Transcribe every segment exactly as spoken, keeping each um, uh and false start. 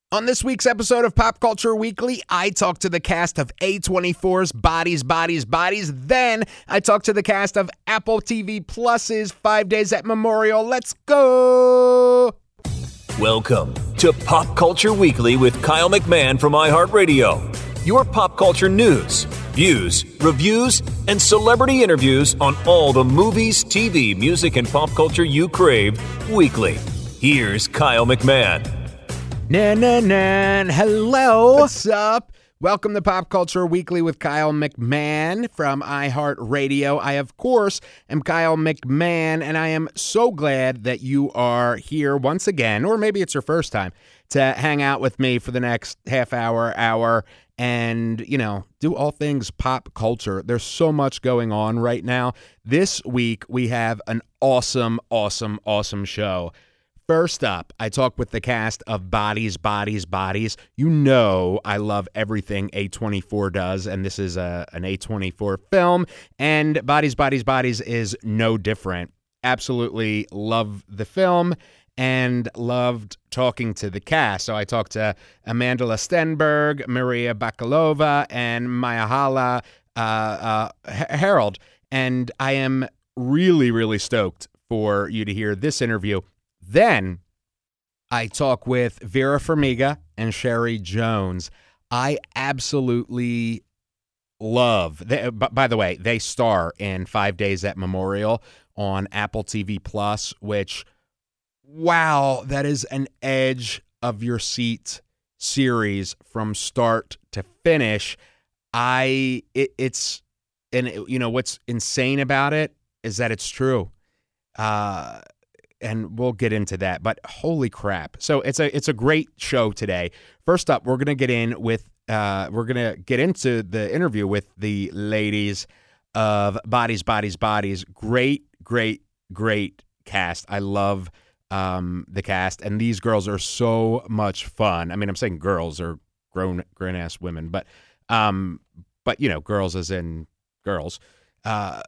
On this week's episode of Pop Culture Weekly, I talk to the cast of A twenty-four's Bodies, Bodies, Bodies. Then I talk to the cast of Apple T V Plus's Five Days at Memorial. Let's go! Welcome to Pop Culture Weekly with Kyle McMahon from iHeartRadio. Your pop culture news, views, reviews, and celebrity interviews on all the movies, T V, music, and pop culture you crave weekly. Here's Kyle McMahon. Na na na. Hello. What's up? Welcome to Pop Culture Weekly with Kyle McMahon from iHeartRadio. I, of course, am Kyle McMahon, and I am so glad that you are here once again, or maybe it's your first time, to hang out with me for the next half hour, hour, and, you know, do all things pop culture. There's so much going on right now. This week, we have an awesome, awesome, awesome show. First up, I talk with the cast of Bodies, Bodies, Bodies. You know I love everything A twenty-four does, and this is a, an A twenty-four film, and Bodies, Bodies, Bodies is no different. Absolutely love the film and loved talking to the cast. So I talked to Amanda Stenberg, Maria Bakalova, and Mayahala uh, uh, Harold, and I am really, really stoked for you to hear this interview. Then I talk with Vera Farmiga and Sherry Jones. I absolutely love, they, by the way, they star in Five Days at Memorial on Apple T V Plus, which, wow, that is an edge of your seat series from start to finish. I, it, it's, and it, you know, what's insane about it is that it's true. Uh, And we'll get into that, but holy crap! So it's a it's a great show today. First up, we're gonna get in with uh, we're gonna get into the interview with the ladies of Bodies, Bodies, Bodies. Great, great, great cast. I love um, the cast, and these girls are so much fun. I mean, I'm saying girls are grown grown ass women, but um, but you know, girls as in girls. Uh,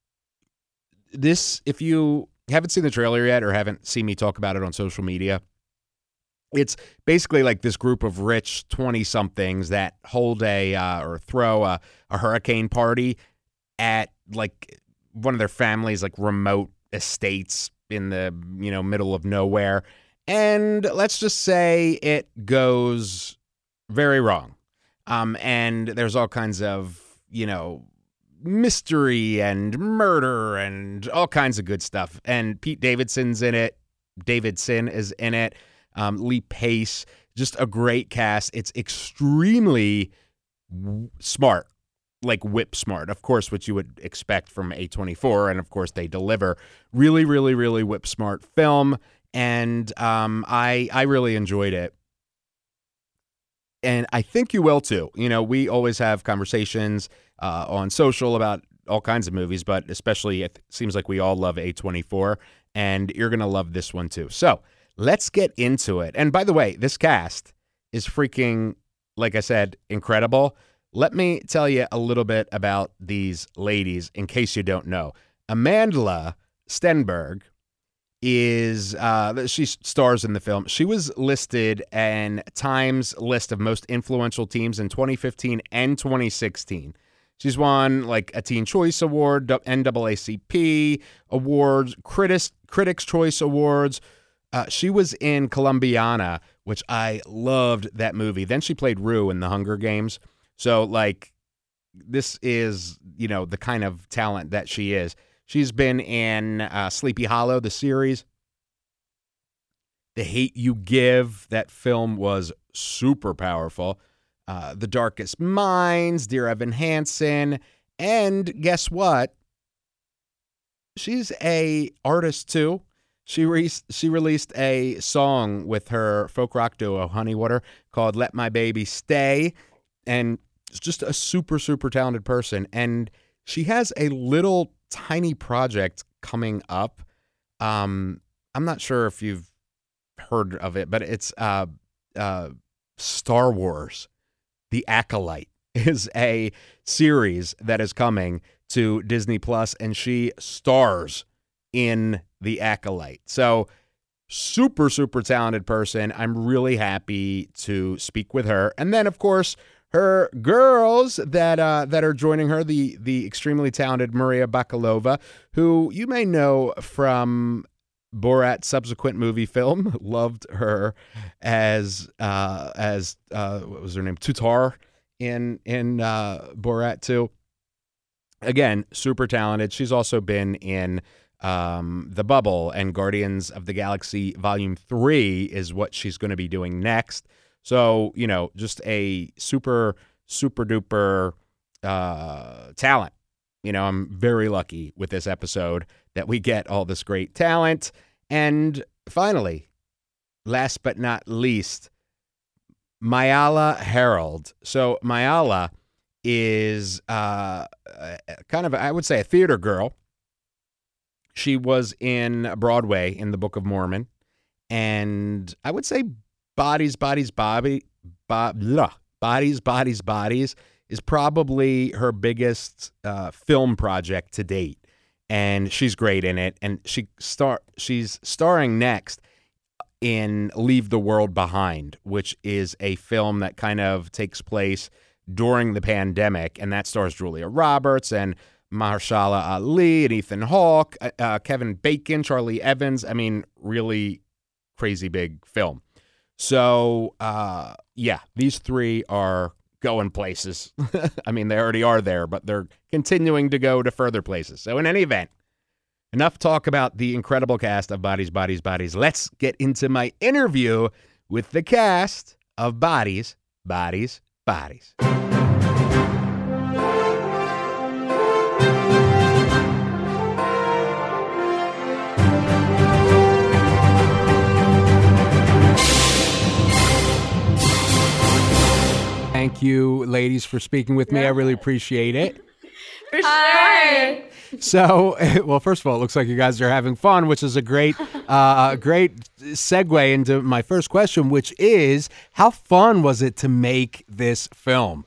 this if you. haven't seen the trailer yet or haven't seen me talk about it on social media, it's basically like this group of rich twenty-somethings that hold a uh, or throw a, a hurricane party at like one of their families' like remote estates in the, you know, middle of nowhere. And let's just say it goes very wrong. Um, and there's all kinds of, you know, mystery and murder and all kinds of good stuff. And Pete Davidson's in it. Davidson is in it. Um, Lee Pace, just a great cast. It's extremely w- smart, like whip smart. Of course, what you would expect from A twenty-four. And of course, they deliver really, really, really whip smart film. And um, I, I really enjoyed it. And I think you will too. You know, we always have conversations uh, on social about all kinds of movies, but especially it seems like we all love A twenty-four, and you're going to love this one too. So let's get into it. And by the way, this cast is freaking, like I said, incredible. Let me tell you a little bit about these ladies in case you don't know. Amanda Stenberg is, uh, she stars in the film. She was listed in Time's list of most influential teams in twenty fifteen and twenty sixteen. She's won like a Teen Choice Award, N double A C P awards, Critics, Critics' Choice Awards. Uh, she was in Columbiana, which I loved that movie. Then she played Rue in The Hunger Games. So, like, this is, you know, the kind of talent that she is. She's been in uh, Sleepy Hollow, the series. The Hate U Give, that film was super powerful. Uh, The Darkest Minds, Dear Evan Hansen, and guess what? She's a artist too. She re- she released a song with her folk rock duo Honeywater called "Let My Baby Stay," and it's just a super super talented person. And she has a little tiny project coming up. Um, I'm not sure if you've heard of it, but it's uh, uh, Star Wars. The Acolyte is a series that is coming to Disney Plus, and she stars in The Acolyte. So super, super talented person. I'm really happy to speak with her. And then, of course, her girls that uh, that are joining her, the the extremely talented Maria Bakalova, who you may know from Borat's subsequent movie film. Loved her as uh, as uh, what was her name? Tutar in in uh, Borat two. Again, super talented. She's also been in um, The Bubble and Guardians of the Galaxy Volume three is what she's going to be doing next. So, you know, just a super, super duper uh, talent. You know, I'm very lucky with this episode that we get all this great talent. And finally, last but not least, Mayala Harold. So Mayala is uh, kind of, I would say, a theater girl. She was in Broadway in The Book of Mormon. And I would say Bodies, Bodies, Bobby, Bob, blah, Bodies, Bodies, Bodies is probably her biggest uh, film project to date. And she's great in it. And she star she's starring next in Leave the World Behind, which is a film that kind of takes place during the pandemic. And that stars Julia Roberts and Mahershala Ali and Ethan Hawke, uh, Kevin Bacon, Charlie Evans. I mean, really crazy big film. So, uh, yeah, these three are going places. I mean, they already are there, but they're continuing to go to further places. So in any event, enough talk about the incredible cast of Bodies, Bodies, Bodies. Let's get into my interview with the cast of Bodies, Bodies, Bodies. Thank you, ladies, for speaking with me. I really appreciate it. For sure. Hi. So, well, first of all, it looks like you guys are having fun, which is a great, uh, great segue into my first question, which is, how fun was it to make this film?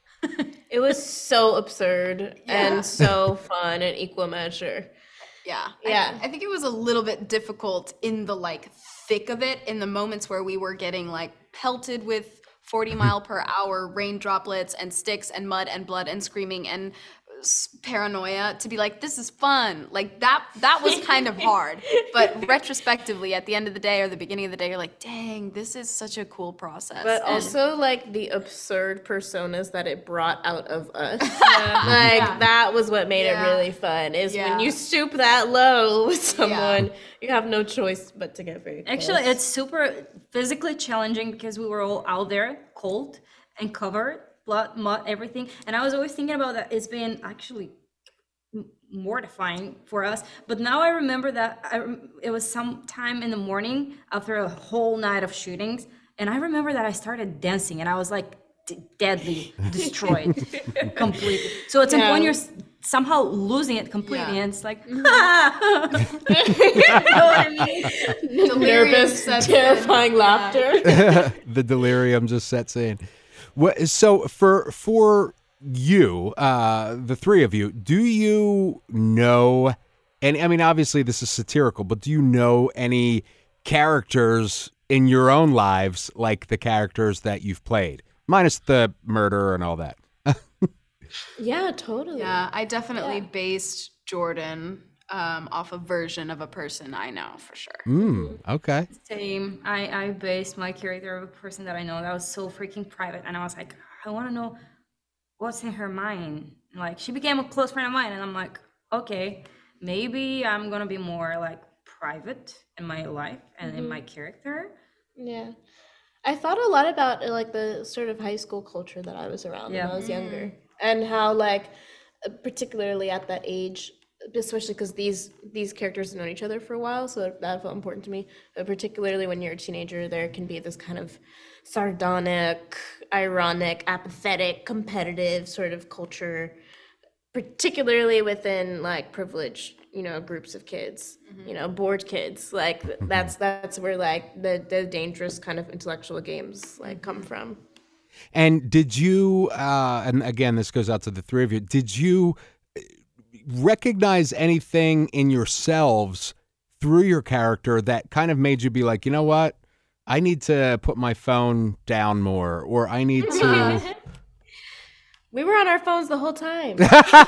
It was so absurd Yeah. and so fun in equal measure. Yeah. Yeah. I, I think it was a little bit difficult in the like thick of it, in the moments where we were getting like pelted with forty mile per hour rain droplets and sticks and mud and blood and screaming and s- paranoia, to be like, this is fun. Like that, that was kind of hard. But retrospectively, at the end of the day or the beginning of the day, you're like, dang, this is such a cool process. But And- also like the absurd personas that it brought out of us. Like Yeah. that was what made Yeah. it really fun. Is Yeah. when you stoop that low with someone, you have no choice but to get very close. Actually, it's super physically challenging because we were all out there, cold and covered, blood, mud, everything. And I was always thinking about that. It's been actually m- mortifying for us. But now I remember that I, rem- it was sometime in the morning after a whole night of shootings. And I remember that I started dancing and I was like d- deadly destroyed completely. So at some Yeah. point you're s- somehow losing it completely. Yeah. And it's like, ah! You know what I mean? Delirium nervous, sets in. terrifying Yeah. laughter. The delirium just sets in. What, so for for you, uh, the three of you, do you know, and I mean, obviously this is satirical, but do you know any characters in your own lives like the characters that you've played? Minus the murder and all that. Yeah, totally. Yeah, I definitely Yeah. based Jordan um, off a version of a person I know for sure. Mm, okay. Same. I, I based my character of a person that I know that was so freaking private, and I was like, I want to know what's in her mind. Like, she became a close friend of mine, and I'm like, okay, maybe I'm gonna be more like private in my life and in my character. Yeah. I thought a lot about uh, like the sort of high school culture that I was around Yeah. when I was younger, and how like uh, particularly at that age, especially because these these characters have known each other for a while, so that felt important to me. But particularly when you're a teenager, there can be this kind of sardonic, ironic, apathetic, competitive sort of culture, particularly within like privileged, you know, groups of kids, you know, bored kids. Like th- that's that's where like the the dangerous kind of intellectual games like come from. And did you, uh, and again, this goes out to the three of you, did you recognize anything in yourselves through your character that kind of made you be like, you know what? I need to put my phone down more, or I need to. We were on our phones the whole time.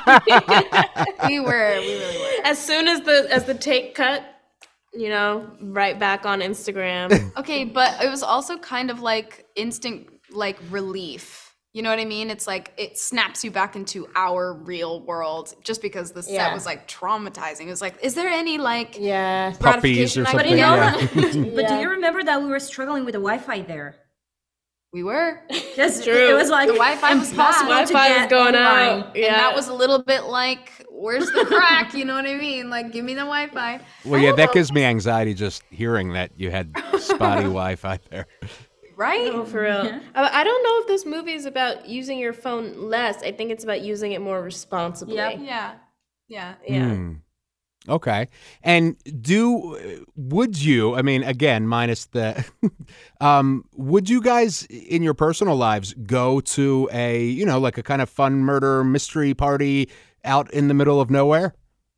We were, we really were. As soon as the as the take cut, you know, right back on Instagram. Okay, but it was also kind of like instant like relief. You know what I mean? It's like it snaps you back into our real world just because the set Yeah. was like traumatizing. It was like, is there any like Yeah. Puppies or gratification I something. can Yeah. get? But do Yeah. you remember that we were struggling with the Wi-Fi there? We were. Because True. it was like The Wi-Fi was impossible bad. to Wi-Fi was get going online. out. Yeah. And that was a little bit like, where's the crack? You know what I mean? Like, give me the Wi-Fi. Well, yeah, that gives me anxiety just hearing that you had spotty Wi-Fi there. Right? Oh, for real. I, I don't know if this movie is about using your phone less. I think it's about using it more responsibly. Yep. Yeah. Yeah. Yeah. Hmm. Okay. And do would you, I mean, again, minus the um would you guys in your personal lives go to a, you know, like a kind of fun murder mystery party out in the middle of nowhere?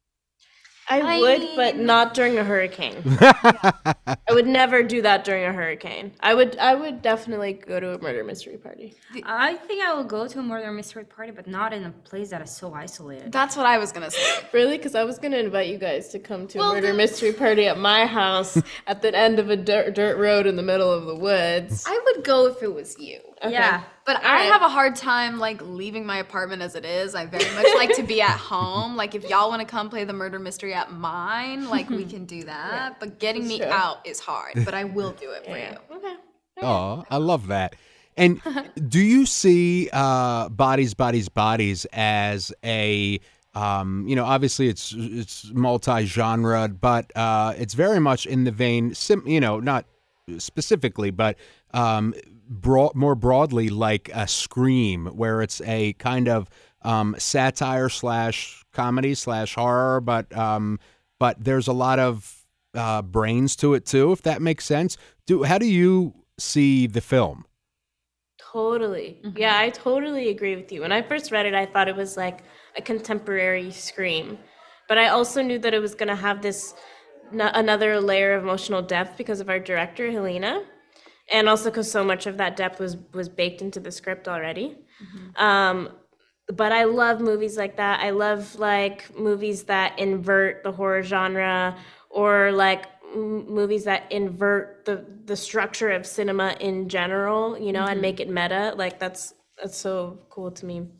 I I would, mean- but not during a hurricane. I would never do that during a hurricane. I would I would definitely go to a murder mystery party. I think I will go to a murder mystery party, but not in a place that is so isolated. That's what I was going to say. Really? Because I was going to invite you guys to come to Well, a murder the- mystery party at my house at the end of a dirt, dirt road in the middle of the woods. I would go if it was you. Yeah. But All I right. have a hard time like leaving my apartment as it is. I very much like to be at home. Like if y'all want to come play the murder mystery at mine, like we can do that. But getting me true. out is hard. But I will do it for Yeah. you. Okay. Oh, I love that. And do you see uh, Bodies, Bodies, Bodies as a, um, you know, obviously it's it's multi-genre, but uh, it's very much in the vein, sim- you know, not specifically, but um, broad, more broadly like a Scream, where it's a kind of um, satire slash comedy slash horror, but um, but there's a lot of uh, brains to it too, if that makes sense. Do how do you see the film? Totally. Yeah, I totally agree with you. When I first read it, I thought it was like a contemporary Scream. But I also knew that it was going to have this n- another layer of emotional depth because of our director, Helena. And also because so much of that depth was, was baked into the script already. Um, but I love movies like that. I love like movies that invert the horror genre or like m- movies that invert the, the structure of cinema in general, you know, and make it meta. Like that's that's so cool to me.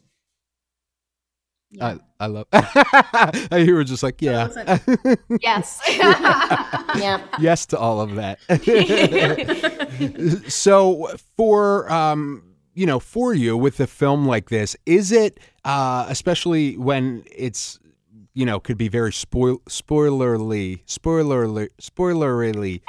I, I love. You were just like, yeah, Yes. Yeah. yes to all of that. So for um, you know, for you with a film like this, is it uh, especially when it's, you know, could be very spoil spoilerly, spoilerly, spoilerly.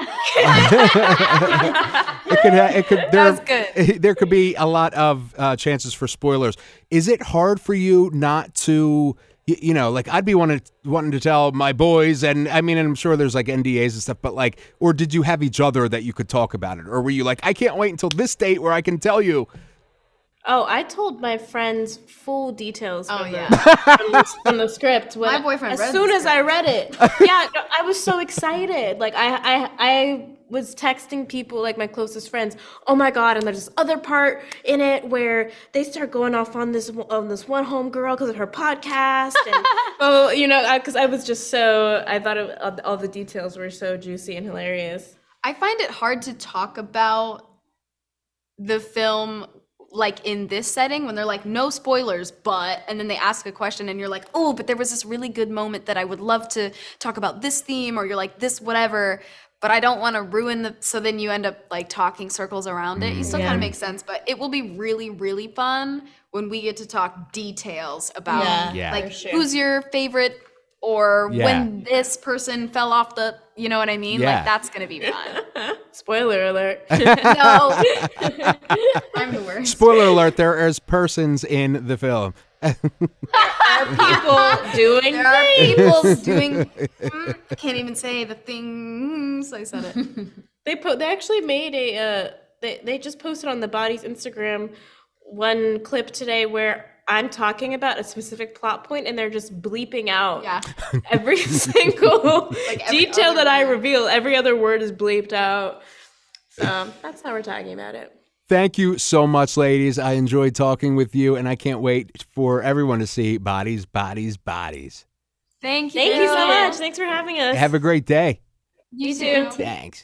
It could, ha- it could. There, was good. There could be a lot of uh, chances for spoilers. Is it hard for you not to, you, you know, like I'd be wanting wanting to tell my boys, and I mean, and I'm sure there's like N D As and stuff, but like, or did you have each other that you could talk about it, or were you like, I can't wait until this date where I can tell you? Oh, I told my friends full details Oh, from, yeah. the, from, the, from the script. When, My boyfriend as read soon the as I read it. Yeah, no, I was so excited. Like I, I, I was texting people, like my closest friends. Oh my god! And there's this other part in it where they start going off on this on this one home girl because of her podcast. And oh, you know, because I, I was just so I thought it, all, all the details were so juicy and hilarious. I find it hard to talk about the film like in this setting when they're like no spoilers but, and then they ask a question and you're like, oh, but there was this really good moment that I would love to talk about this theme, or you're like this whatever, but I don't want to ruin the, so then you end up like talking circles around it. You still Yeah. kind of make sense, but it will be really really fun when we get to talk details about Yeah, Yeah. like for sure. who's your favorite, or Yeah. when this person fell off the, you know what I mean? Yeah. Like that's gonna be fun. Spoiler alert. No, I'm the worst. Spoiler alert: there is persons in the film. People doing There are things. people doing. mm, I can't even say the things. I said it. They put. They actually made a. Uh, they they just posted on the Body's Instagram one clip today where I'm talking about a specific plot point and they're just bleeping out Yeah. every single Like every detail other that I word. reveal. Every other word is bleeped out. So that's how we're talking about it. Thank you so much, ladies. I enjoyed talking with you, and I can't wait for everyone to see Bodies, Bodies, Bodies. Thank you. Thank you so much. Thanks for having us. Have a great day. You, You too. too. Thanks.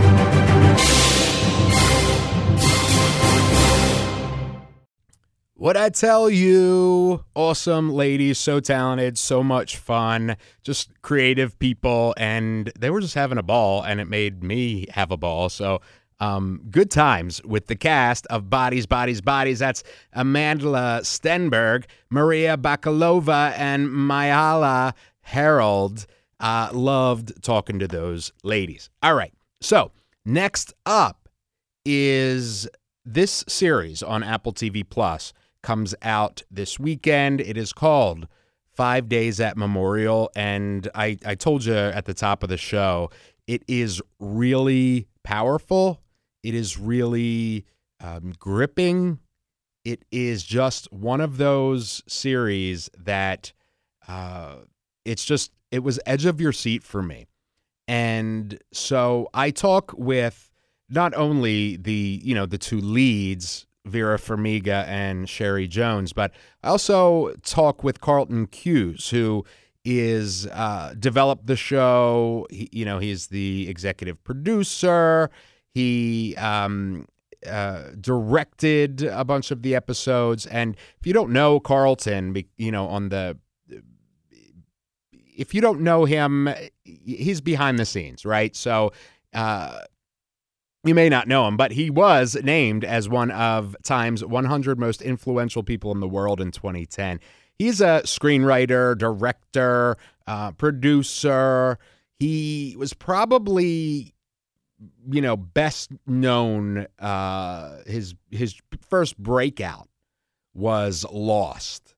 What I tell you, awesome ladies, so talented, so much fun, just creative people, and they were just having a ball, and it made me have a ball. So um, good times with the cast of Bodies, Bodies, Bodies. That's Amanda Stenberg, Maria Bakalova, and Mayala Harold. Uh, loved talking to those ladies. All right, so next up is this series on Apple T V Plus. Comes out this weekend. It is called Five Days at Memorial, and I, I told you at the top of the show, it is really powerful. It is really um, gripping. It is just one of those series that uh, it's just, it was edge of your seat for me. And so I talk with not only the, you know, the two leads, Vera Farmiga and Sherry Jones, but I also talk with Carlton Cuse, who is uh, developed the show. He, you know, he's the executive producer. He um, uh, directed a bunch of the episodes. And if you don't know Carlton, you know, on the, if you don't know him, he's behind the scenes, right? So, uh, you may not know him, but he was named as one of Time's one hundred most influential people in the world in twenty ten. He's a screenwriter, director, uh, producer. He was probably, you know, best known. Uh, his his first breakout was Lost,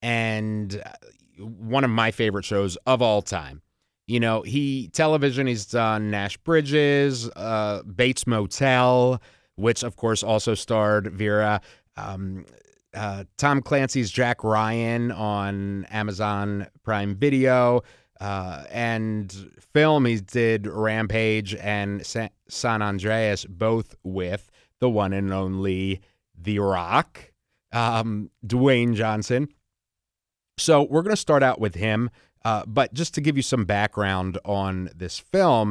and one of my favorite shows of all time. You know, he television, he's done Nash Bridges, uh, Bates Motel, which, of course, also starred Vera. Um, uh, Tom Clancy's Jack Ryan on Amazon Prime Video. Uh, and film, he did Rampage and Sa- San Andreas, both with the one and only The Rock, um, Dwayne Johnson. So we're going to start out with him. Uh, but just to give you some background on this film,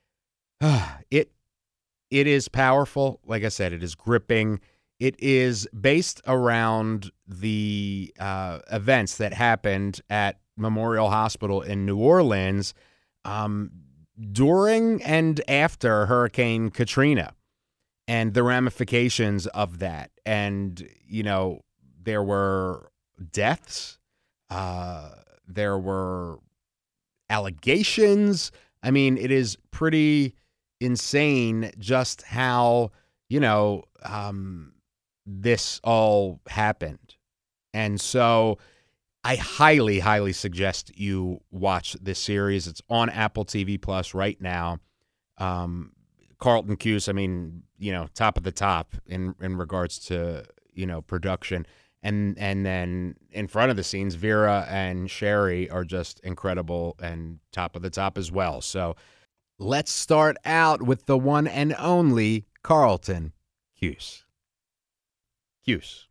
uh, it it is powerful. Like I said, it is gripping. It is based around the uh, events that happened at Memorial Hospital in New Orleans um, during and after Hurricane Katrina and the ramifications of that. And, you know, there were deaths. Uh There were allegations. I mean, it is pretty insane just how, you know, um, this all happened. And so I highly, highly suggest you watch this series. It's on Apple T V Plus right now. Um, Carlton Cuse, I mean, you know, top of the top in, in regards to, you know, production. And and then in front of the scenes, Vera and Sherry are just incredible and top of the top as well. So let's start out with the one and only Carlton Cuse. Cuse.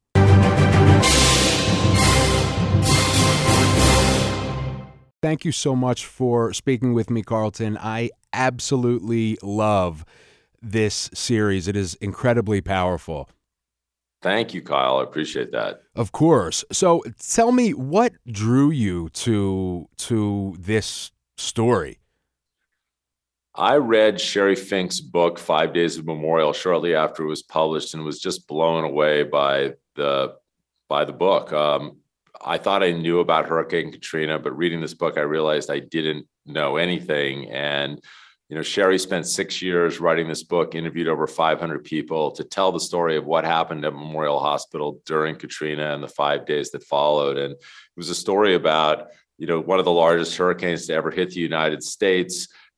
Thank you so much for speaking with me, Carlton. I absolutely love this series. It is incredibly powerful. Thank you, Kyle. I appreciate that. Of course. So tell me, what drew you to to this story? I read Sherry Fink's book, Five Days of Memorial, shortly after it was published, and was just blown away by the by the book. Um, I thought I knew about Hurricane Katrina, but reading this book, I realized I didn't know anything. And you know, Sherry spent six years writing this book, interviewed over five hundred people to tell the story of what happened at Memorial Hospital during Katrina and the five days that followed. And it was a story about, you know, one of the largest hurricanes to ever hit the United States,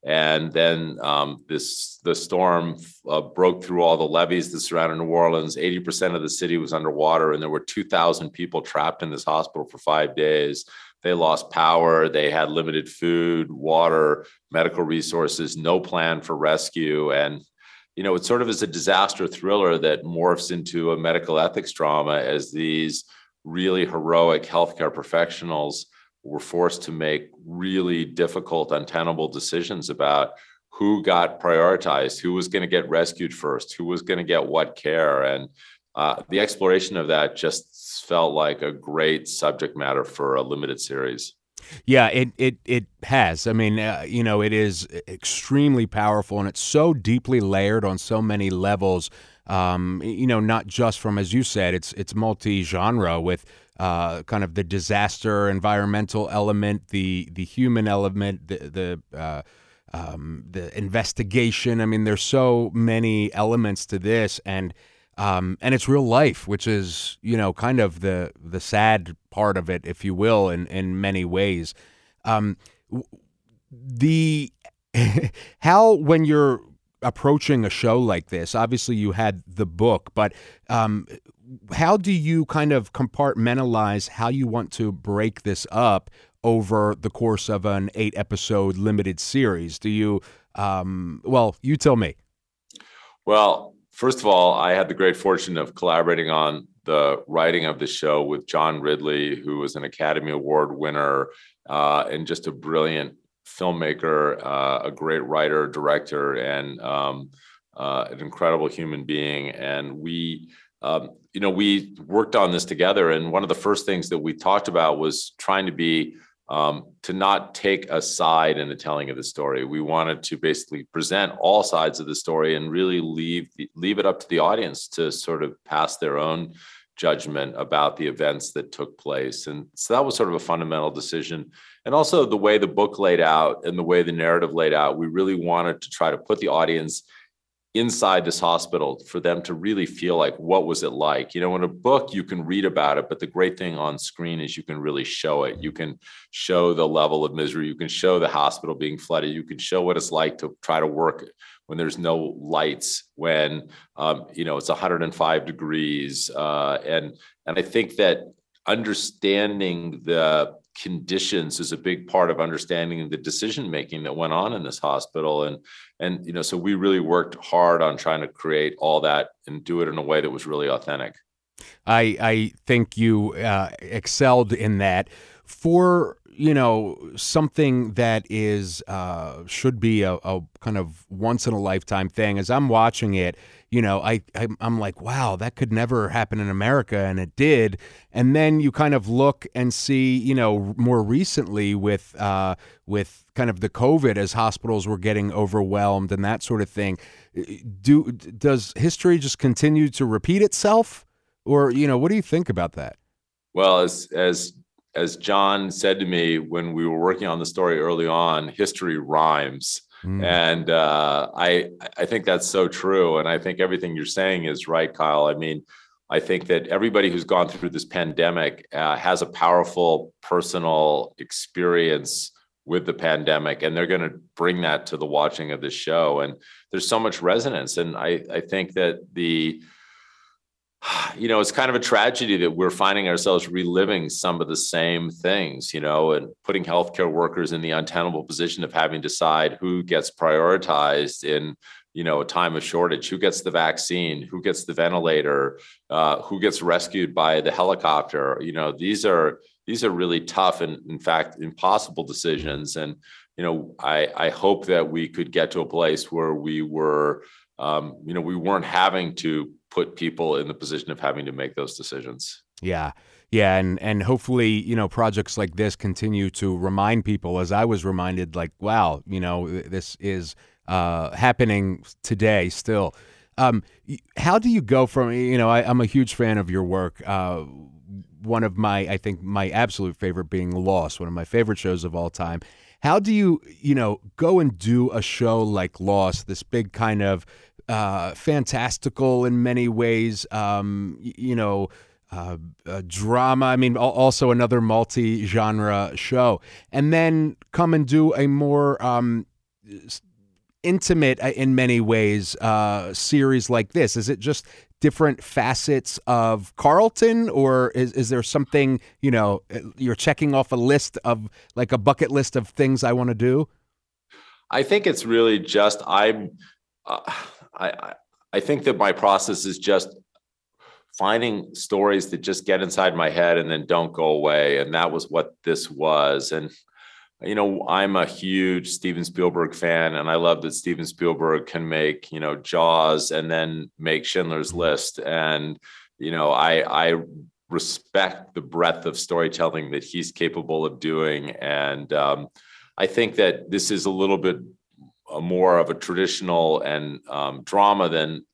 And then um, this the storm uh, broke through all the levees that surrounded New Orleans. eighty percent of the city was underwater, and there were two thousand people trapped in this hospital for five days. They lost power. They had limited food, water, medical resources, no plan for rescue. And, you know, it sort of is a disaster thriller that morphs into a medical ethics drama as these really heroic healthcare professionals were forced to make really difficult, untenable decisions about who got prioritized, who was going to get rescued first, who was going to get what care. And uh, the exploration of that just felt like a great subject matter for a limited series. Yeah, it it it has. I mean, uh, you know, it is extremely powerful, and it's so deeply layered on so many levels. Um, you know, not just from, as you said, it's it's multi-genre with uh, kind of the disaster environmental element, the the human element, the the uh, um, the investigation. I mean, there's so many elements to this, and um, and it's real life, which is, you know, kind of the the sad part of it, if you will, in in many ways. Um, the how when you're approaching a show like this, obviously you had the book, but um, how do you kind of compartmentalize how you want to break this up over the course of an eight episode limited series? Do you, um, well, you tell me. Well, first of all, I had the great fortune of collaborating on the writing of the show with John Ridley, who was an Academy Award winner uh, and just a brilliant filmmaker, uh, a great writer, director, and um, uh, an incredible human being. And we, um, you know, we worked on this together. And one of the first things that we talked about was trying to be, um, to not take a side in the telling of the story. We wanted to basically present all sides of the story and really leave leave it up to the audience to sort of pass their own judgment about the events that took place. And so that was sort of a fundamental decision. And also the way the book laid out and the way the narrative laid out, we really wanted to try to put the audience inside this hospital for them to really feel like, what was it like? You know, in a book, you can read about it, but the great thing on screen is you can really show it. You can show the level of misery. You can show the hospital being flooded. You can show what it's like to try to work when there's no lights, when, um, you know, it's one hundred five degrees. Uh, and, and I think that understanding the conditions is a big part of understanding the decision-making that went on in this hospital. And, and, you know, so we really worked hard on trying to create all that and do it in a way that was really authentic. I, I think you uh, excelled in that. For, you know, something that is, uh, should be a, a kind of once in a lifetime thing, as I'm watching it, you know, I, I, I'm like, wow, that could never happen in America. And it did. And then you kind of look and see, you know, more recently with, uh, with kind of the COVID, as hospitals were getting overwhelmed and that sort of thing. Do, does history just continue to repeat itself? Or, you know, what do you think about that? Well, as, as, As John said to me when we were working on the story early on, history rhymes. Mm. And uh, I I think that's so true. And I think everything you're saying is right, Kyle. I mean, I think that everybody who's gone through this pandemic uh, has a powerful personal experience with the pandemic, and they're going to bring that to the watching of this show. And there's so much resonance. And I, I think that the you know, it's kind of a tragedy that we're finding ourselves reliving some of the same things, you know, and putting healthcare workers in the untenable position of having to decide who gets prioritized in, you know, a time of shortage, who gets the vaccine, who gets the ventilator, uh, who gets rescued by the helicopter. You know, these are these are really tough and, in fact, impossible decisions. And, you know, I, I hope that we could get to a place where we were, um, you know, we weren't having to put people in the position of having to make those decisions. Yeah. Yeah. And, and hopefully, you know, projects like this continue to remind people, as I was reminded, like, wow, you know, this is uh, happening today still. Um, how do you go from, you know, I, I'm a huge fan of your work. Uh, one of my, I think my absolute favorite being Lost, one of my favorite shows of all time. How do you, you know, go and do a show like Lost, this big kind of uh, fantastical in many ways, um, you know, uh, uh, drama. I mean, also another multi-genre show, and then come and do a more, um, intimate uh, in many ways uh, series like this? Is it just different facets of Carlton, or is, is there something, you know, you're checking off a list of like a bucket list of things I want to do? I think it's really just, I'm, uh, I, I think that my process is just finding stories that just get inside my head and then don't go away. And that was what this was. And, you know, I'm a huge Steven Spielberg fan, and I love that Steven Spielberg can make, you know, Jaws and then make Schindler's List. And, you know, I, I respect the breadth of storytelling that he's capable of doing. And um, I think that this is a little bit more of a traditional and um, drama than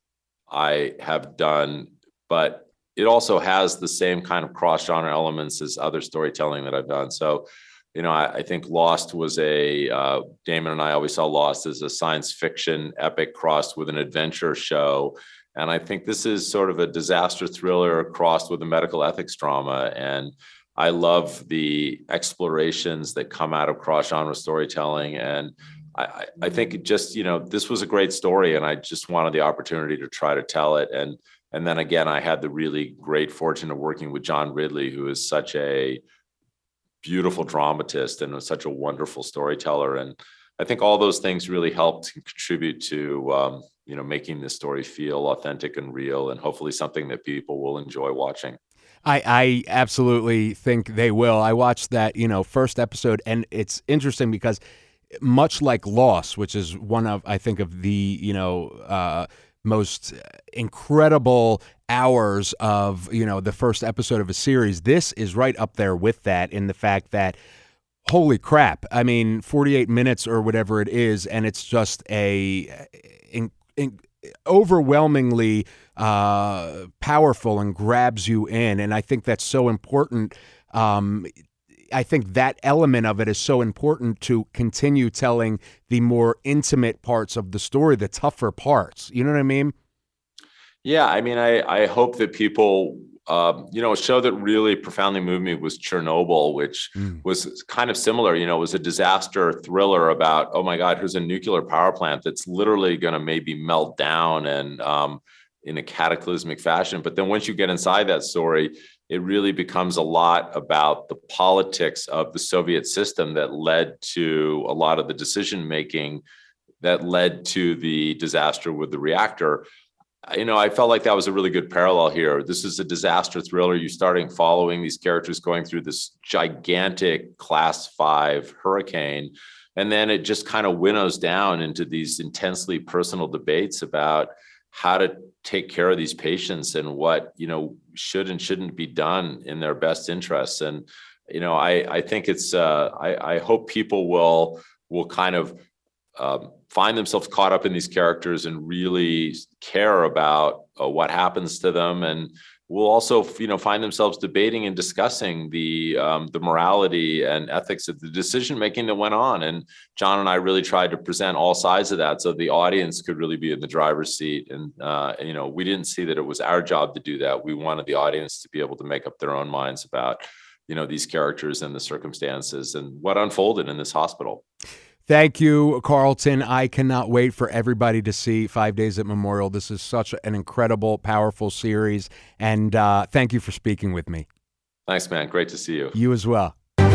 I have done, but it also has the same kind of cross-genre elements as other storytelling that I've done. So, you know, I, I think Lost was a, uh, Damon and I always saw Lost as a science fiction epic crossed with an adventure show. And I think this is sort of a disaster thriller crossed with a medical ethics drama. And I love the explorations that come out of cross-genre storytelling. And I, I think it just, you know, this was a great story, and I just wanted the opportunity to try to tell it. And, and then again, I had the really great fortune of working with John Ridley, who is such a beautiful dramatist and was such a wonderful storyteller. And I think all those things really helped contribute to, um, you know, making this story feel authentic and real, and hopefully something that people will enjoy watching. I, I absolutely think they will. I watched that, you know, first episode, and it's interesting because much like Lost, which is one of, I think, of the, you know, uh, most incredible hours of, you know, the first episode of a series, this is right up there with that, in the fact that, holy crap, I mean, forty-eight minutes or whatever it is, and it's just a in, in, overwhelmingly uh, powerful and grabs you in. And I think that's so important. Um, I think that element of it is so important to continue telling the more intimate parts of the story, the tougher parts. You know what I mean? Yeah, I mean, I, I hope that people, um, you know, a show that really profoundly moved me was Chernobyl, which mm. was kind of similar. You know, it was a disaster thriller about, oh my God, here's a nuclear power plant that's literally going to maybe melt down and um, in a cataclysmic fashion. But then once you get inside that story, it really becomes a lot about the politics of the Soviet system that led to a lot of the decision making that led to the disaster with the reactor. You know, I felt like that was a really good parallel here. This is a disaster thriller. You're starting following these characters going through this gigantic class five hurricane. And then it just kind of winnows down into these intensely personal debates about how to take care of these patients and what, you know, should and shouldn't be done in their best interests. And, you know, I, I think it's, uh, I, I hope people will, will kind of um, find themselves caught up in these characters and really care about uh, what happens to them. And will also, you know, find themselves debating and discussing the um, the morality and ethics of the decision making that went on. And John and I really tried to present all sides of that, so the audience could really be in the driver's seat. And uh, you know, we didn't see that it was our job to do that. We wanted the audience to be able to make up their own minds about, you know, these characters and the circumstances and what unfolded in this hospital. Thank you, Carlton. I cannot wait for everybody to see Five Days at Memorial. This is such an incredible, powerful series. And uh, thank you for speaking with me. Thanks, man. Great to see you. You as well.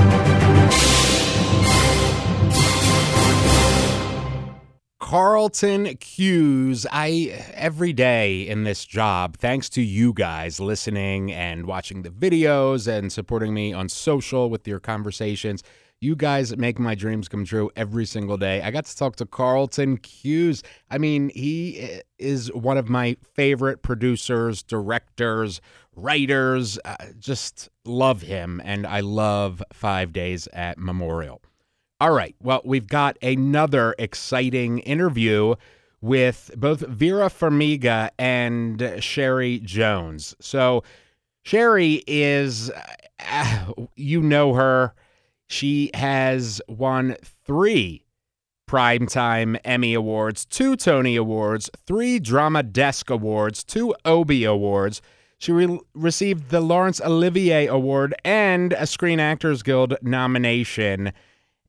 Carlton Cuse. I, every day in this job, thanks to you guys listening and watching the videos and supporting me on social with your conversations, you guys make my dreams come true every single day. I got to talk to Carlton Cuse. I mean, he is one of my favorite producers, directors, writers. I just love him, and I love Five Days at Memorial. All right, well, we've got another exciting interview with both Vera Farmiga and Sherry Jones. So Sherry is, uh, you know her. She has won three Primetime Emmy Awards, two Tony Awards, three Drama Desk Awards, two Obie Awards. She re- received the Laurence Olivier Award and a Screen Actors Guild nomination.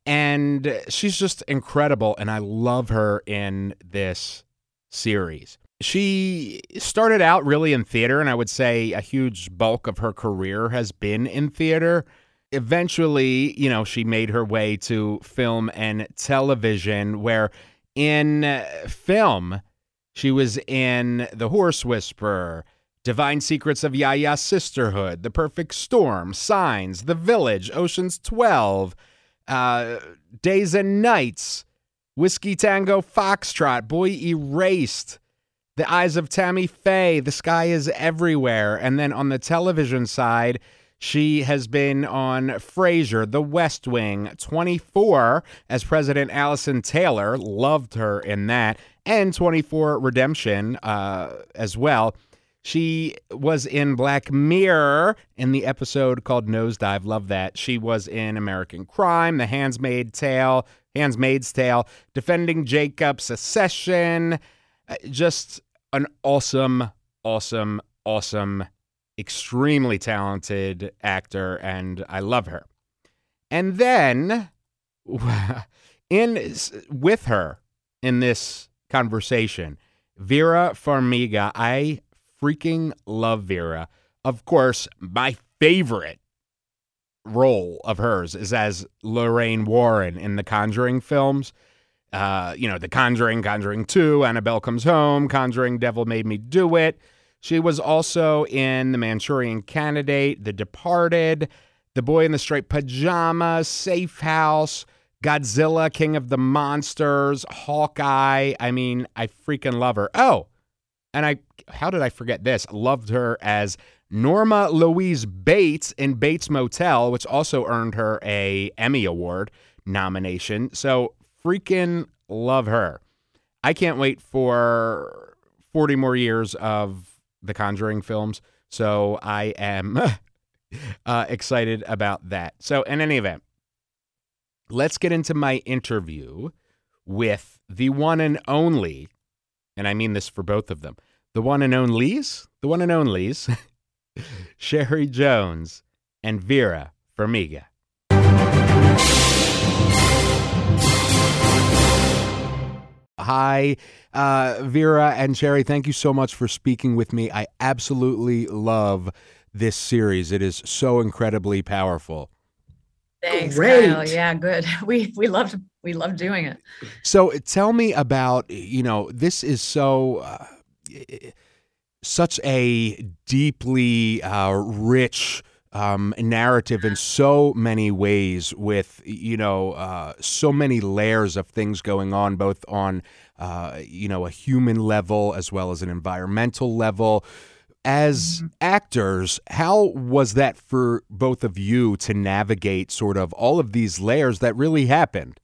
And she's just incredible, and I love her in this series. She started out really in theater, and I would say a huge bulk of her career has been in theater. Eventually, you know, she made her way to film and television, where in film, she was in The Horse Whisperer, Divine Secrets of Yaya Sisterhood, The Perfect Storm, Signs, The Village, Ocean's twelve, uh, Days and Nights, Whiskey Tango Foxtrot, Boy Erased, The Eyes of Tammy Faye, The Sky is Everywhere. And then on the television side, she has been on Frasier, The West Wing, twenty-four as President Allison Taylor, loved her in that, and twenty-four Redemption uh, as well. She was in Black Mirror in the episode called Nosedive. Love that. She was in American Crime, The Handmaid's Tale, Handmaid's Tale, Defending Jacob, Secession. Just an awesome, awesome, awesome, extremely talented actor, and I love her. And then, in with her in this conversation, Vera Farmiga. I freaking love Vera. Of course, my favorite role of hers is as Lorraine Warren in the Conjuring films. Uh, you know, The Conjuring, Conjuring two, Annabelle Comes Home, Conjuring, Devil Made Me Do It. She was also in The Manchurian Candidate, The Departed, The Boy in the Striped Pajamas, Safe House, Godzilla, King of the Monsters, Hawkeye. I mean, I freaking love her. Oh, and I, how did I forget this? Loved her as Norma Louise Bates in Bates Motel, which also earned her a Emmy Award nomination. So freaking love her. I can't wait for forty more years of the Conjuring films. So I am uh, excited about that. So in any event, let's get into my interview with the one and only, and I mean this for both of them, the one and onlys, the one and onlys, Sherry Jones and Vera Farmiga. Hi, uh, Vera and Sherry, thank you so much for speaking with me. I absolutely love this series. It is so incredibly powerful. Thanks, Great. Kyle. Yeah, good. We we loved we loved doing it. So tell me about, you know, this is so uh, such a deeply uh, rich um, narrative in so many ways, with, you know, uh, so many layers of things going on, both on, uh, you know, a human level as well as an environmental level. As actors, how was that for both of you to navigate sort of all of these layers that really happened?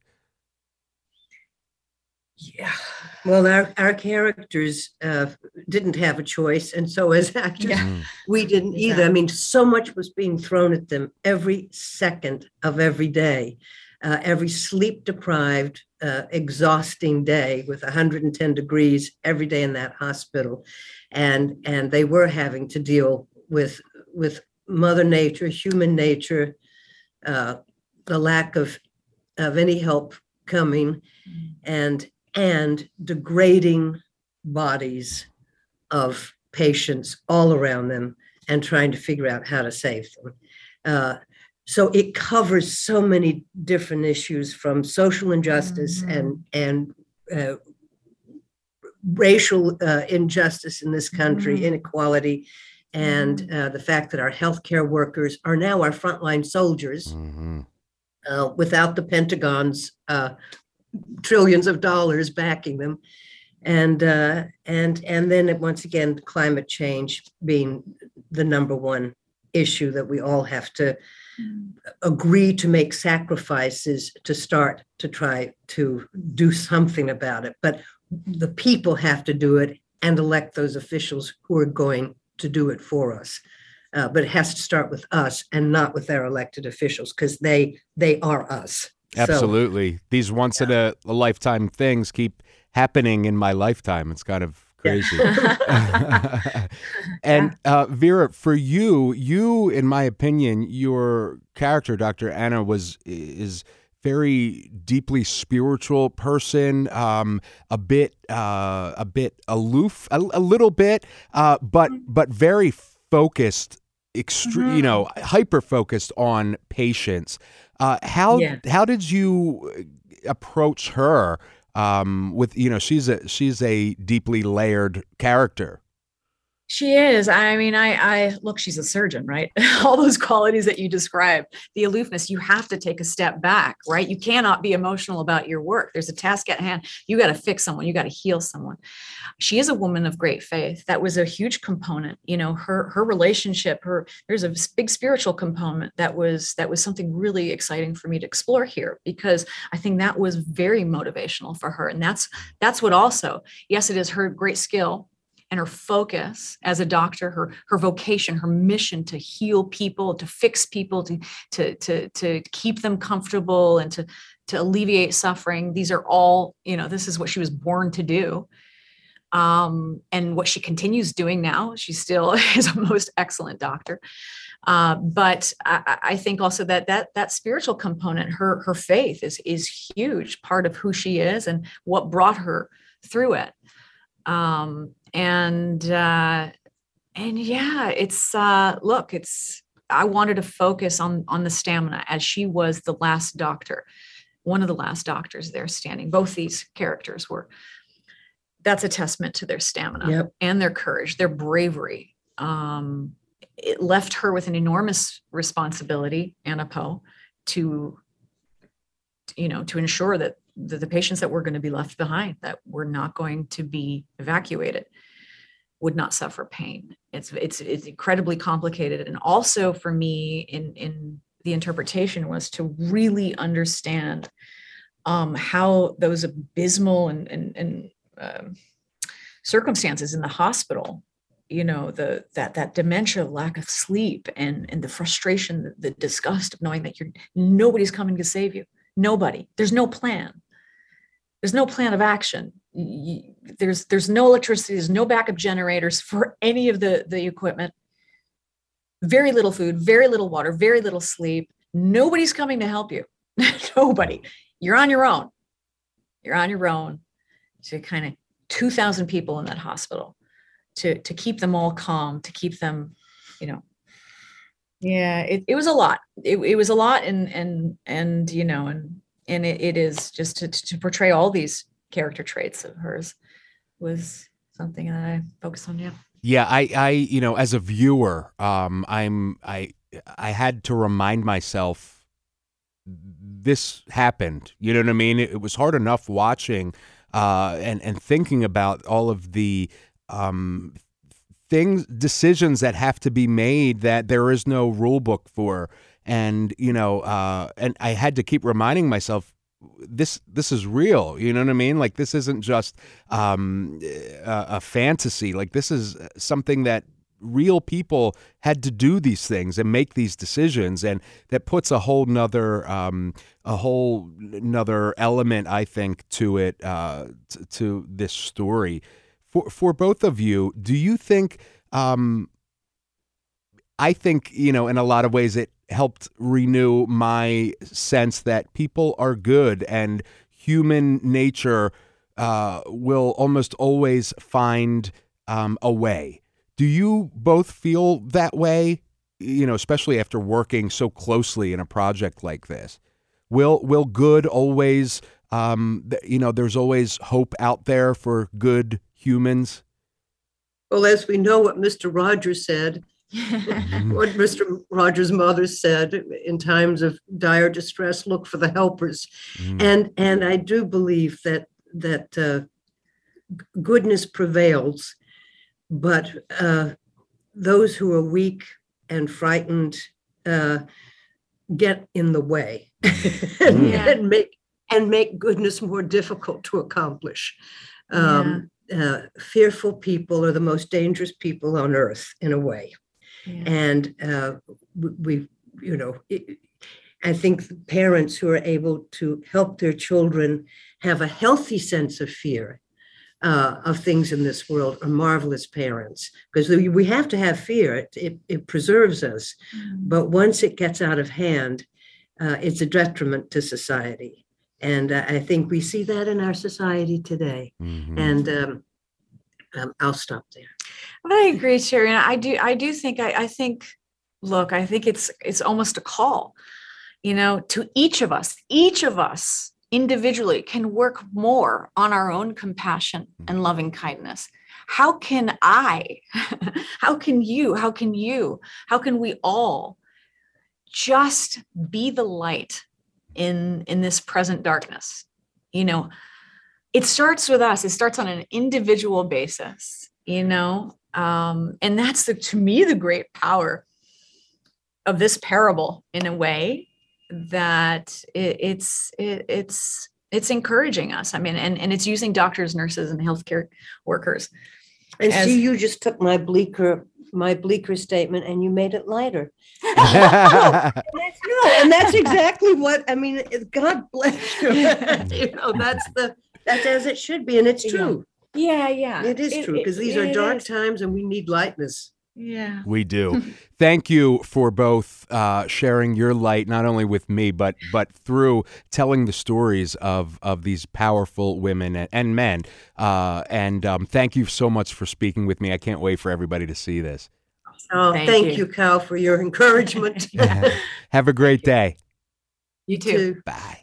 Yeah. Well, our, our characters uh, didn't have a choice. And so as actors, Yeah. we didn't either. I mean, so much was being thrown at them every second of every day, uh, every sleep deprived, uh, exhausting day with one hundred ten degrees every day in that hospital. And, and they were having to deal with, with Mother Nature, human nature, uh, the lack of, of any help coming, and and degrading bodies of patients all around them, and trying to figure out how to save them. Uh, so it covers so many different issues, from social injustice mm-hmm. and and uh, racial uh, injustice in this country, mm-hmm. inequality, and uh, the fact that our healthcare workers are now our frontline soldiers, mm-hmm. uh, without the Pentagon's uh, trillions of dollars backing them, and uh, and and then it, once again, climate change being the number one issue that we all have to agree to make sacrifices to start to try to do something about it. But the people have to do it and elect those officials who are going to do it for us. Uh, but it has to start with us and not with our elected officials, because they they are us. Absolutely. So, These once yeah. in a, a lifetime things keep happening in my lifetime. It's kind of crazy. Yeah. And uh, Vera, for you, you, in my opinion, your character, Doctor Anna, was is very deeply spiritual person, um, a bit, uh, a bit aloof, a, a little bit, uh, but but very focused, extre- Mhm. you know, hyper focused on patients. Uh, how Yeah. how did you approach her? Um, with you know, she's a she's a deeply layered character. She is. I mean, I, I look, she's a surgeon, right? All those qualities that you described, the aloofness, you have to take a step back, right? You cannot be emotional about your work. There's a task at hand. You got to fix someone. You got to heal someone. She is a woman of great faith. That was a huge component. You know, her, her relationship, her, there's a big spiritual component that was, that was something really exciting for me to explore here, because I think that was very motivational for her. And that's, that's what also, yes, it is her great skill and her focus as a doctor, her her vocation, her mission to heal people, to fix people, to to to to keep them comfortable, and to to alleviate suffering. These are all, you know, this is what she was born to do, um, and what she continues doing now. She still is a most excellent doctor. Uh, but I, I think also that that that spiritual component, her her faith, is is huge part of who she is and what brought her through it. Um, and, uh, and yeah, it's, uh, look, it's, I wanted to focus on, on the stamina, as she was the last doctor, one of the last doctors there standing. Both these characters were, that's a testament to their stamina Yep. and their courage, their bravery. Um, it left her with an enormous responsibility, Anna Poe, to, you know, to ensure that the, the patients that were going to be left behind, that were not going to be evacuated, would not suffer pain. It's it's it's incredibly complicated. And also for me in in the interpretation was to really understand um, how those abysmal and and, and um, circumstances in the hospital, you know, the that that dementia, lack of sleep, and and the frustration, the, the disgust of knowing that you're nobody's coming to save you. Nobody. There's no plan. There's no plan of action. You, there's there's no electricity. There's no backup generators for any of the, the equipment. Very little food, very little water, very little sleep. Nobody's coming to help you. Nobody. You're on your own. You're on your own. So kind of two thousand people in that hospital to, to keep them all calm, to keep them, you know. Yeah, it, it was a lot. It, it was a lot. And, and, and, you know, and, and it, it is just to, to portray all these character traits of hers was something that I focused on. Yeah. Yeah. I, I, you know, as a viewer, um, I'm, I, I had to remind myself this happened, you know what I mean? It, it was hard enough watching, uh, and, and thinking about all of the, um, things, decisions that have to be made that there is no rule book for. And, you know, uh, and I had to keep reminding myself, this, this is real. You know what I mean? Like, this isn't just, um, a, a fantasy. Like, this is something that real people had to do these things and make these decisions. And that puts a whole nother, um, a whole nother element, I think, to it, uh, t- to this story. For, for both of you, do you think, um, I think, you know, in a lot of ways it helped renew my sense that people are good and human nature uh, will almost always find um, a way. Do you both feel that way, you know, especially after working so closely in a project like this? Will, will good always, um, th- you know, there's always hope out there for good humans? Well, as we know what Mister Rogers said, what Mister Rogers' mother said, in times of dire distress, look for the helpers. Mm. And and I do believe that that uh, goodness prevails, but uh, those who are weak and frightened uh, get in the way and, Yeah. and make and make goodness more difficult to accomplish. Um, uh, fearful people are the most dangerous people on earth, in a way. Yeah. And uh, we, we, you know, it, I think parents who are able to help their children have a healthy sense of fear uh, of things in this world are marvelous parents, because we have to have fear. It, it, it preserves us. Mm-hmm. But once it gets out of hand, uh, it's a detriment to society. And uh, I think we see that in our society today. Mhm. And um, um, I'll stop there. I agree, Sherry. And I do, I do think, I, I think, look, I think it's, it's almost a call, you know, to each of us, each of us individually can work more on our own compassion and loving kindness. How can I, how can you, how can you, how can we all just be the light in, in this present darkness? You know, it starts with us. It starts on an individual basis, you know, um, and that's the, to me, the great power of this parable in a way that it, it's, it, it's, it's encouraging us. I mean, and, and it's using doctors, nurses, and healthcare workers. And as- see, you just took my bleaker, my bleaker statement and you made it lighter. Mm-hmm. And that's, no, and that's exactly what, I mean, it- God bless you. You know, that's the, that's as it should be. And it's true. Yeah, yeah. It is true because these are it dark is. times and we need lightness. Yeah. We do. Thank you for both uh, sharing your light, not only with me, but but through telling the stories of of these powerful women and, and men. Uh, and um, thank you so much for speaking with me. I can't wait for everybody to see this. Oh, Thank thank, you. you, Kyle, for your encouragement. Have a great day. You too. Bye.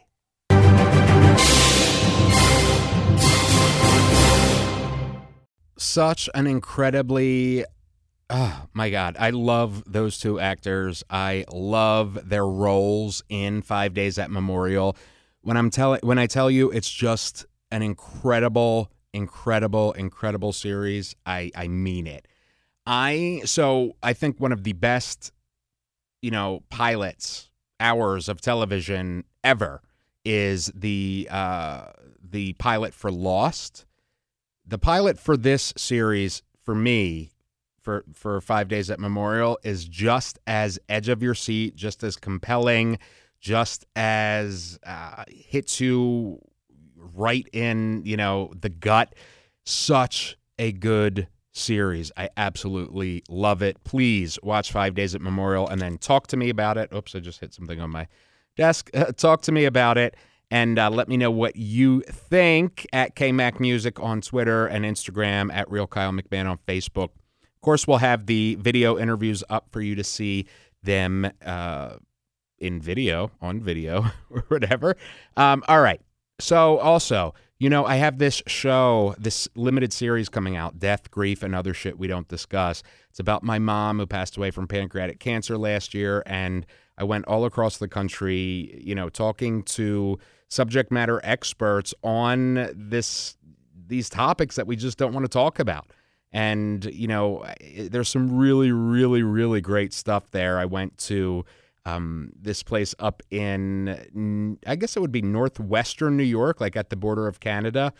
Such an incredibly, oh my God, I love those two actors. I love their roles in Five Days at Memorial. When I'm telling, when I tell you, it's just an incredible, incredible, incredible series. I I mean it. I so I think one of the best, you know, pilots hours of television ever is the uh, the pilot for Lost. The pilot for this series, for me, for for Five Days at Memorial, is just as edge of your seat, just as compelling, just as uh, hits you right in, you know, the gut. Such a good series. I absolutely love it. Please watch Five Days at Memorial and then talk to me about it. Oops, I just hit something on my desk. Uh, talk to me about it. And uh, let me know what you think at K Mac Music on Twitter and Instagram, at Real Kyle McMahon on Facebook. Of course, we'll have the video interviews up for you to see them uh, in video, on video, or whatever. Um, all right. So also, you know, I have this show, this limited series coming out, Death, Grief, and Other Shit We Don't Discuss. It's about my mom who passed away from pancreatic cancer last year, and I went all across the country, you know, talking to subject matter experts on this these topics that we just don't want to talk about. And, you know, there's some really, really, really great stuff there. I went to um, this place up in, I guess it would be northwestern New York, like at the border of Canada,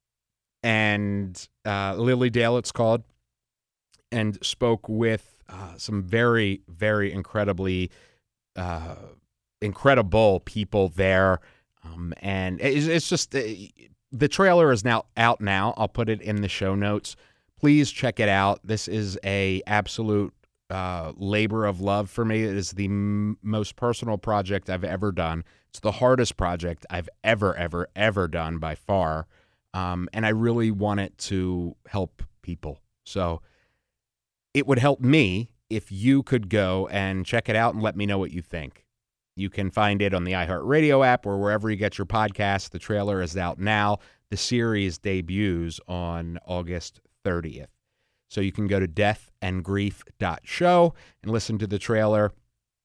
and uh, Lilydale, it's called, and spoke with uh, some very, very incredibly uh, incredible people there. Um, and it's, it's just, uh, the trailer is now out now. I'll put it in the show notes. Please check it out. This is a absolute uh, labor of love for me. It is the m- most personal project I've ever done. It's the hardest project I've ever, ever, ever done by far. Um, and I really want it to help people. So it would help me if you could go and check it out and let me know what you think. You can find it on the iHeartRadio app or wherever you get your podcasts. The trailer is out now. The series debuts on August thirtieth. So you can go to death and grief dot show and listen to the trailer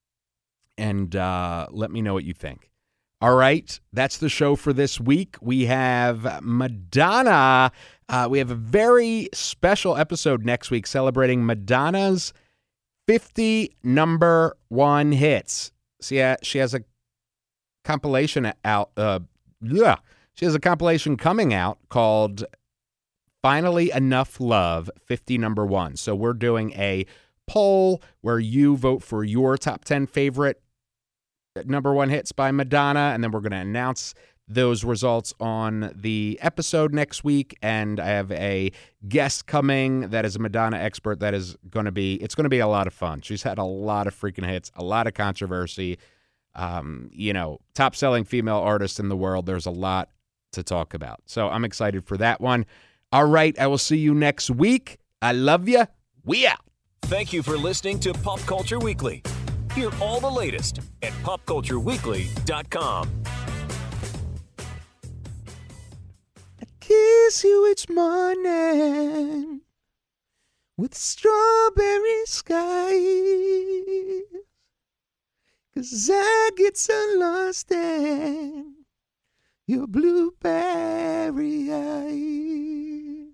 and uh, let me know what you think. All right, that's the show for this week. We have Madonna. Uh, we have a very special episode next week celebrating Madonna's fifty number one hits. See, uh, she has a compilation out. Uh, yeah, she has a compilation coming out called Finally Enough Love, fifty number one. So we're doing a poll where you vote for your top ten favorite number one hits by Madonna, and then we're going to announce those results on the episode next week. And I have a guest coming that is a Madonna expert that is going to be, it's going to be a lot of fun. She's had a lot of freaking hits, a lot of controversy. um, you know, top selling female artist in the world. There's a lot to talk about. So I'm excited for that one. All right. I will see you next week. I love you. We out. Thank you for listening to Pop Culture Weekly. Hear all the latest at pop culture weekly dot com. I kiss you each morning with strawberry skies, 'cause I get so lost in your blueberry eyes.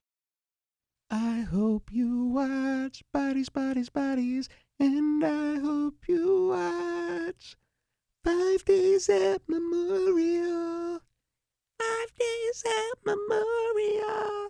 I hope you watch Bodies, Bodies, Bodies, and I hope you watch Five Days at Memorial. Five Days at Memorial.